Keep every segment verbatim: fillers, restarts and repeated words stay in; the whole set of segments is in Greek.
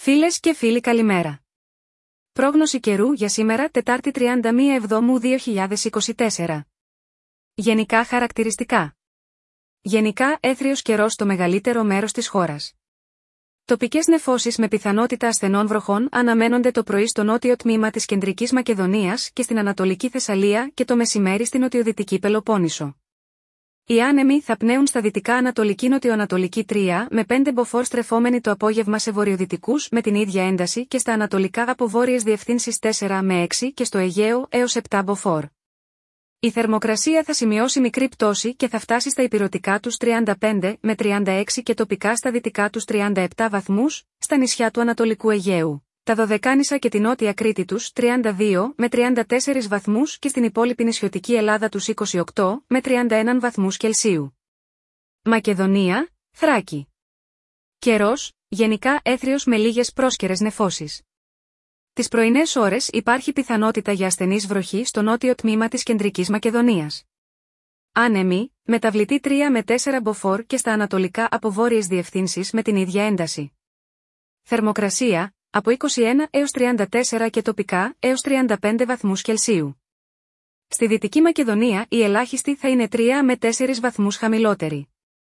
Φίλες και φίλοι, καλημέρα. Πρόγνωση καιρού για σήμερα, Τετάρτη τριάντα μία Εβδόμου δύο χιλιάδες είκοσι τέσσερα. Γενικά χαρακτηριστικά. Γενικά έθριος καιρός στο μεγαλύτερο μέρος της χώρας. Τοπικές νεφώσεις με πιθανότητα ασθενών βροχών αναμένονται το πρωί στο νότιο τμήμα της Κεντρικής Μακεδονίας και στην Ανατολική Θεσσαλία και το μεσημέρι στην Νοτιοδυτική Πελοπόννησο. Οι άνεμοι θα πνέουν στα δυτικά ανατολική νοτιοανατολική τρία με πέντε μποφόρ στρεφόμενοι το απόγευμα σε βορειοδυτικούς με την ίδια ένταση και στα ανατολικά από βόρειες διευθύνσεις τέσσερα με έξι και στο Αιγαίο έως επτά μποφόρ. Η θερμοκρασία θα σημειώσει μικρή πτώση και θα φτάσει στα ηπειρωτικά τους τριάντα πέντε με τριάντα έξι και τοπικά στα δυτικά τους τριάντα επτά βαθμούς, στα νησιά του Ανατολικού Αιγαίου, τα Δωδεκάνησα και την Νότια Κρήτη τους τριάντα δύο με τριάντα τέσσερα βαθμούς και στην υπόλοιπη νησιωτική Ελλάδα τους είκοσι οκτώ με τριάντα ένα βαθμούς Κελσίου. Μακεδονία, Θράκη. Καιρός, γενικά έθριος με λίγες πρόσκαιρες νεφώσεις. Τις πρωινές ώρες υπάρχει πιθανότητα για ασθενής βροχή στο νότιο τμήμα της Κεντρικής Μακεδονίας. Άνεμοι, μεταβλητή τρία με τέσσερα μποφόρ και στα ανατολικά από βόρειες διευθύνσεις με την ίδια ένταση. Θερμοκρασία, από είκοσι ένα έως τριάντα τέσσερα και τοπικά έως τριάντα πέντε βαθμούς Κελσίου. Στη Δυτική Μακεδονία η ελάχιστη θα είναι τρία με τέσσερα βαθμούς χαμηλότερη.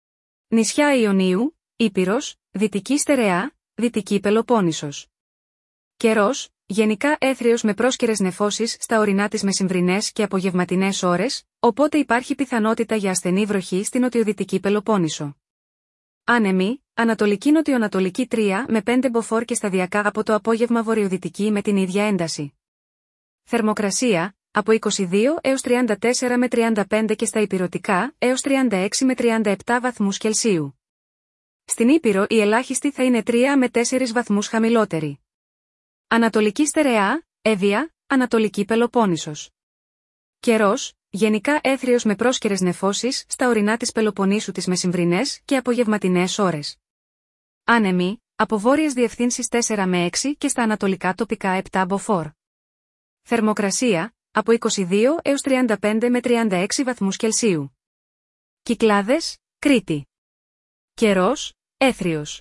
Νησιά Ιωνίου, Ήπειρος, Δυτική Στερεά, Δυτική Πελοπόννησος. Καιρός, γενικά έθριος με πρόσκαιρες νεφώσεις στα ορεινά τις μεσημβρινές και απογευματινές ώρες, οπότε υπάρχει πιθανότητα για ασθενή βροχή στην Νοτιοδυτική Πελοπόννησο. Άνεμοι, Ανατολική Νοτιοανατολική τρία με πέντε μποφόρ και σταδιακά από το απόγευμα βορειοδυτική με την ίδια ένταση. Θερμοκρασία, από είκοσι δύο έως τριάντα τέσσερα με τριάντα πέντε και στα ηπειρωτικά έως τριάντα έξι με τριάντα επτά βαθμούς Κελσίου. Στην Ήπειρο η ελάχιστη θα είναι τρία με τέσσερα βαθμούς χαμηλότερη. Ανατολική Στερεά, Εύβοια, Ανατολική Πελοπόννησος. Καιρός, γενικά έθριος με πρόσκαιρες νεφώσεις στα ορεινά της Πελοποννήσου τις μεσημβρινές και απογευματινές ώρες. Άνεμοι, από βόρειες διευθύνσεις τέσσερα με έξι και στα ανατολικά τοπικά επτά μποφόρ. Θερμοκρασία, από είκοσι δύο έως τριάντα πέντε με τριάντα έξι βαθμούς Κελσίου. Κυκλάδες, Κρήτη. Καιρός, έθριος.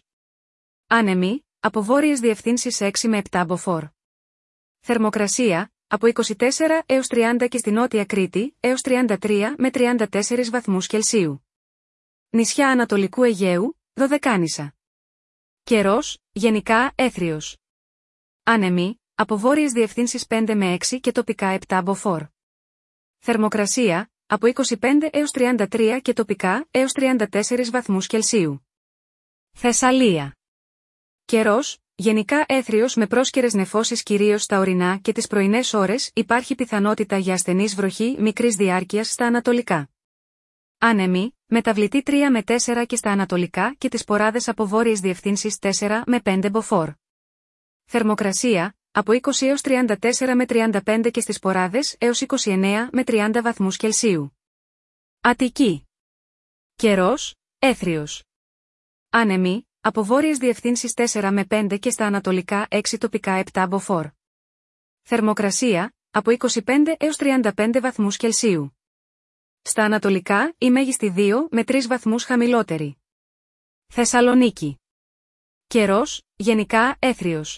Άνεμοι, από βόρειες διευθύνσεις έξι με επτά μποφόρ. Θερμοκρασία, από είκοσι τέσσερα έως τριάντα και στη Νότια Κρήτη έως τριάντα τρία με τριάντα τέσσερα βαθμούς Κελσίου. Νησιά Ανατολικού Αιγαίου, Δωδεκάνησα. Καιρός, γενικά έθριος. Άνεμοι, από βόρειες διευθύνσεις πέντε με έξι και τοπικά επτά μποφόρ. Θερμοκρασία, από είκοσι πέντε έως τριάντα τρία και τοπικά έως τριάντα τέσσερα βαθμούς Κελσίου. Θεσσαλία. Καιρός, γενικά έθριος με πρόσκαιρες νεφώσεις κυρίως στα ορεινά και τις πρωινές ώρες υπάρχει πιθανότητα για ασθενής βροχή μικρής διάρκειας στα ανατολικά. Άνεμοι, μεταβλητή τρία με τέσσερα και στα ανατολικά και τις σποράδες από βόρειες διευθύνσεις τέσσερα με πέντε μποφόρ. Θερμοκρασία, από είκοσι έως τριάντα τέσσερα με τριάντα πέντε και στις σποράδες έως είκοσι εννέα με τριάντα βαθμούς Κελσίου. Αττική. Καιρός, έθριος. Άνεμοι, από βόρειες διευθύνσεις τέσσερα με πέντε και στα ανατολικά έξι τοπικά επτά μποφόρ. Θερμοκρασία, από είκοσι πέντε έως τριάντα πέντε βαθμούς Κελσίου. Στα ανατολικά η μέγιστη δύο με τρεις βαθμούς χαμηλότερη. Θεσσαλονίκη. Καιρός, γενικά έθριος.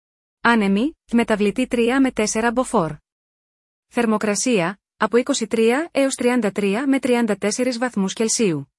Άνεμοι, μεταβλητή τρία με τέσσερα μποφόρ. Θερμοκρασία, από είκοσι τρία έως τριάντα τρία με τριάντα τέσσερα βαθμούς Κελσίου.